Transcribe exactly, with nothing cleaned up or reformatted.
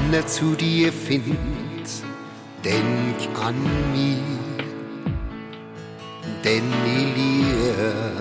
wieder zu dir find, denk an mich, denn ich lieb